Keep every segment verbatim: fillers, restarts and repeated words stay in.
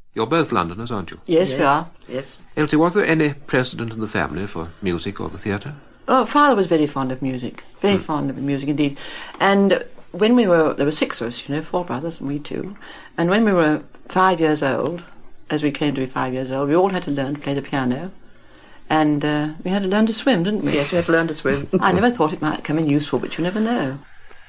You're both Londoners, aren't you? Yes, Yes. we are. Yes. Elsie, was there any precedent in the family for music or the theatre? Oh, father was very fond of music, very Hmm. fond of music indeed. And when we were, there were six of us, you know, four brothers and we two. And when we were five years old, as we came to be five years old, we all had to learn to play the piano. And uh, we had to learn to swim, didn't we? Yes, we had to learn to swim. I never thought it might come in useful, but you never know.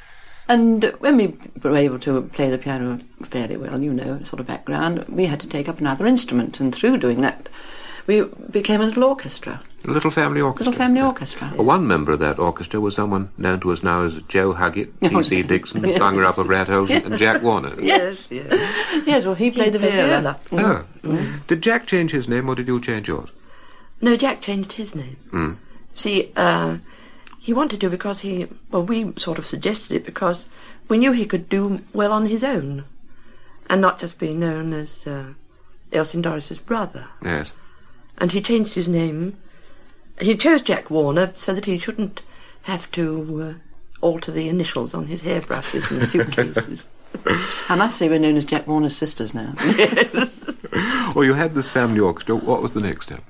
And when we were able to play the piano fairly well, you know, sort of background, we had to take up another instrument. And through doing that, we became a little orchestra, A little family orchestra. little family orchestra. Well, one member of that orchestra was someone known to us now as Joe Huggett, Oh, P C no. Dixon, Yes. Bunger Up of Rat Holes, and Jack Warner. Yes, yes. Yes, well, he played the played viola. viola. Oh. Did Jack change his name, or did you change yours? No, Jack changed his name. Mm. See, uh, he wanted to because he, well, we sort of suggested it because we knew he could do well on his own and not just be known as uh, Elsie and Doris's brother. Yes. And he changed his name. He chose Jack Warner so that he shouldn't have to uh, alter the initials on his hairbrushes and suitcases. I must say we're known as Jack Warner's sisters now. Yes. Well, you had this family orchestra. What was the next step?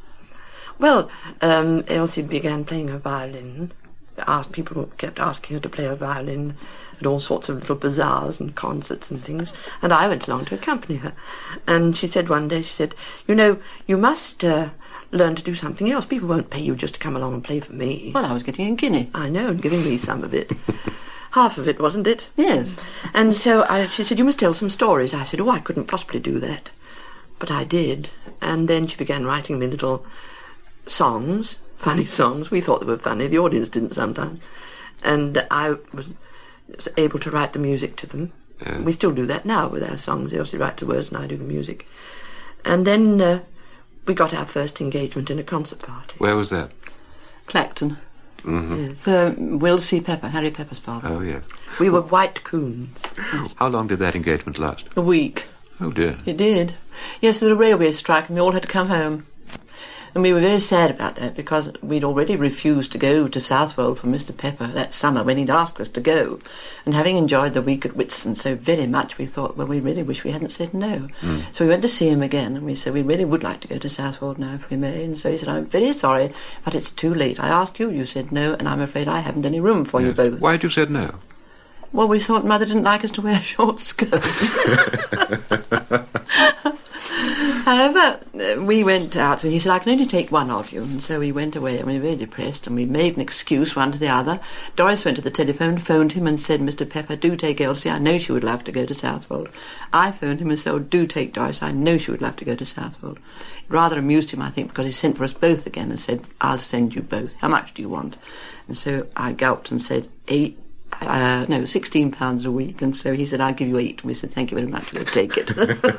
Well, um, Elsie began playing her violin. Asked, people kept asking her to play her violin at all sorts of little bazaars and concerts and things, and I went along to accompany her. And she said one day, she said, you know, you must uh, learn to do something else. People won't pay you just to come along and play for me. Well, I was getting a guinea. I know, and giving me some of it. Half of it, wasn't it? Yes. And so I, she said, you must tell some stories. I said, oh, I couldn't possibly do that. But I did. And then she began writing me little songs, funny songs. We thought they were funny. The audience didn't sometimes. And I was able to write the music to them. Yeah. We still do that now with our songs. Elsie writes the words and I do the music. And then uh, we got our first engagement in a concert party. Where was that? Clacton. Mm-hmm. Yes. For Will C. Pepper, Harry Pepper's father. Oh, yes. We were White Coons. How long did that engagement last? A week. Oh, dear. It did. Yes, there was a railway strike and we all had to come home. And we were very sad about that because we'd already refused to go to Southwold for Mister Pepper that summer when he'd asked us to go. And having enjoyed the week at Whitsun so very much, we thought, well, we really wish we hadn't said no. Mm. So we went to see him again and we said, we really would like to go to Southwold now if we may. And so he said, I'm very sorry, but it's too late. I asked you, you said no, and I'm afraid I haven't any room for you Yes. both. Why had you said no? Well, we thought Mother didn't like us to wear short skirts. However, uh, we went out and he said, I can only take one of you. And so we went away and we were very depressed and we made an excuse one to the other. Doris went to the telephone, phoned him and said, Mister Pepper, do take Elsie. I know she would love to go to Southwold. I phoned him and said, oh, do take Doris. I know she would love to go to Southwold. It rather amused him, I think, because he sent for us both again and said, I'll send you both. How much do you want? And so I gulped and said, eight. Uh, no, sixteen pounds a week, and so he said, I'll give you eight. And we said, thank you very much, we'll take it.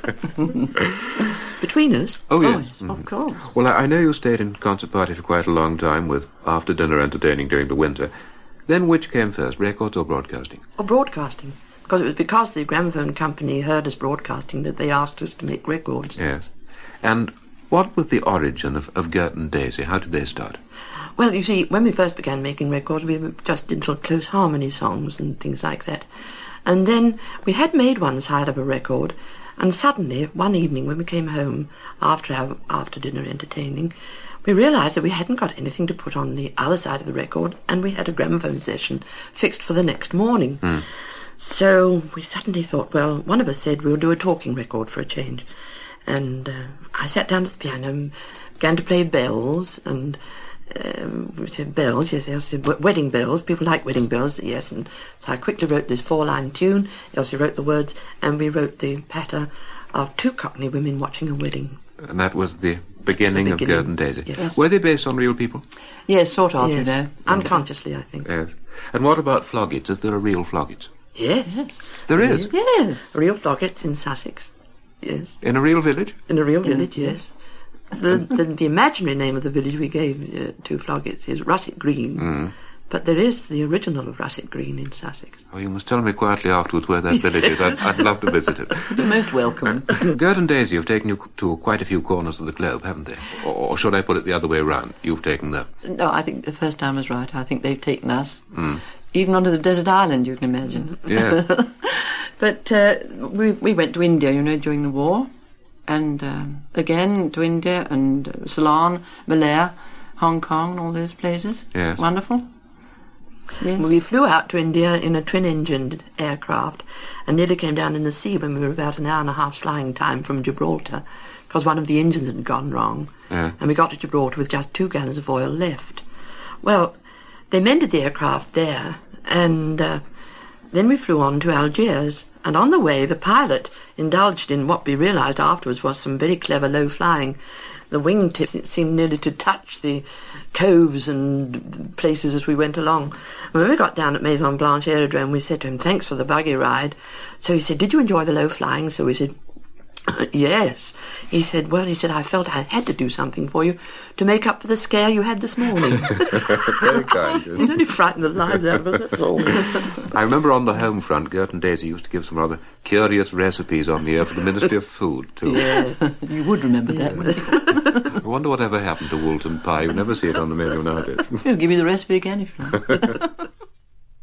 Between us? Oh, yes. Oh, yes, Mhm. of course. Well, I, I know you stayed in concert party for quite a long time with after-dinner entertaining during the winter. Then which came first, records or broadcasting? Or broadcasting. Because it was because the gramophone company heard us broadcasting that they asked us to make records. Yes. And what was the origin of, of Gert and Daisy? How did they start? Well, you see, when we first began making records, we just did little close harmony songs and things like that. And then we had made one side of a record, and suddenly, one evening when we came home after our after-dinner entertaining, we realised that we hadn't got anything to put on the other side of the record, and we had a gramophone session fixed for the next morning. Mm. So we suddenly thought, well, one of us said we'll do a talking record for a change. And uh, I sat down to the piano and began to play bells, and um, we said bells, yes, Elsie said wedding bells, people like wedding bells, yes, and so I quickly wrote this four-line tune, Elsie wrote the words, and we wrote the patter of two Cockney women watching a wedding. And that was the beginning, The of beginning, Gert and Daisy. yes. Were they based on real people? Yes, sort of, you Yes, know. unconsciously, I think. Yes. And what about Floggits? Is there a real Floggits? Yes, There is. Yes. real Floggits in Sussex, yes. In a real village? In a real village, yes. The, the the imaginary name of the village we gave uh, to Floggits is Russet Green, Mm. but there is the original of Russet Green in Sussex. Oh, you must tell me quietly afterwards where that village is. I'd, I'd love to visit it. You're most welcome. Gert and Daisy have taken you to quite a few corners of the globe, haven't they? Or, or should I put it the other way round? You've taken them. No, I think the first time was right. I think they've taken us. Mm. Even onto the desert island, you can imagine. Yeah. But uh, we, we went to India, you know, during the war. and um, again to India and uh, Ceylon, Malaya, Hong Kong, all those places. Yes. Wonderful. Yes. We flew out to India in a twin-engined aircraft and nearly came down in the sea when we were about an hour and a half flying time from Gibraltar because one of the engines had gone wrong. Yeah. And we got to Gibraltar with just two gallons of oil left. Well, they mended the aircraft there, and uh, then we flew on to Algiers. And on the way, the pilot indulged in what we realised afterwards was some very clever low flying. The wingtips seemed nearly to touch the coves and places as we went along. When we got down at Maison Blanche Aerodrome, we said to him, thanks for the buggy ride. So he said, did you enjoy the low flying? So we said, yes. He said, well, he said, I felt I had to do something for you to make up for the scare you had this morning. Very kind. It only frightened the lives out of us, that's all. I remember on the home front, Gert and Daisy used to give some rather curious recipes on the air for the Ministry of Food, too. Yeah. You would remember that, wouldn't you? I wonder whatever happened to Woolton Pie. You never see it on the menu nowadays. He'll give you the recipe again if you like.